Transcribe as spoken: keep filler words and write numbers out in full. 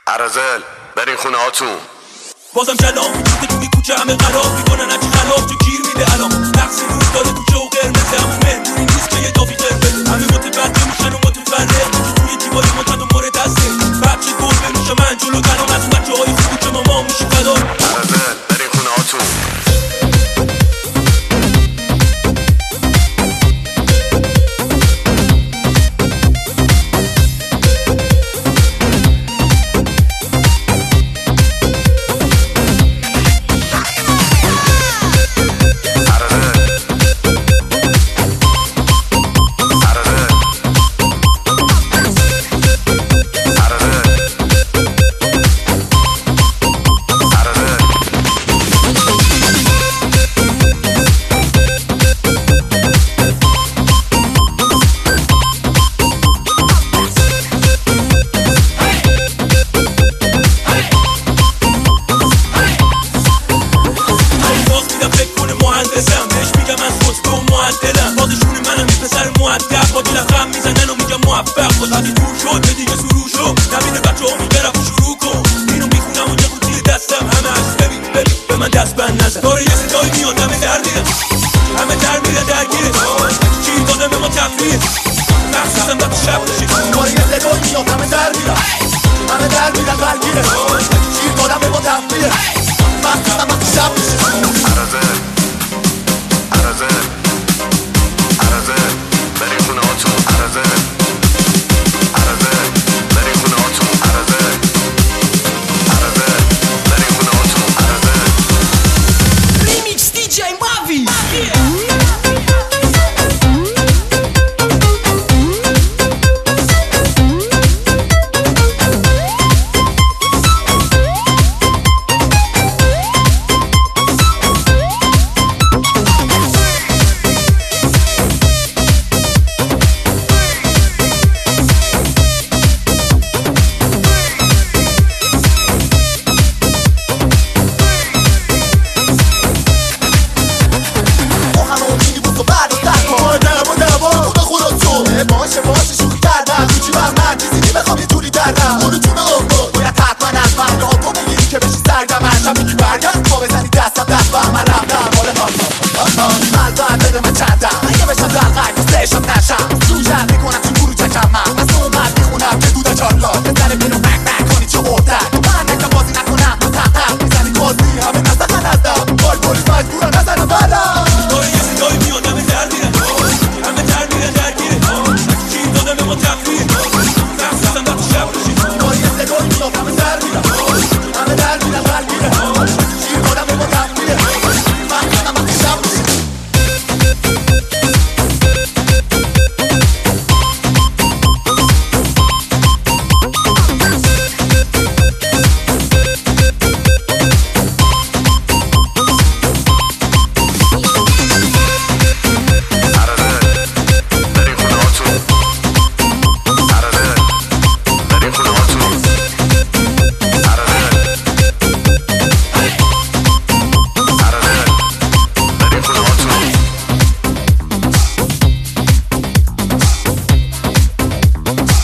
عرضل برین خونه هاتون. بازم کلام میگیده توی کوچه همه قرار میکنن هرچی خلاف تو گیر میده الان نقصی روز داره کوچه و قرمزه همون مهمونی نیست که یه دافی قرمزه همه متبدل میشن و متفرق تو توی جیبای متد و مورد دسته بچه گل بمیشه من جلو تنام از بچه های خوبی که ماما میشه فدا. عرضل برین خونه هاتون. Bye.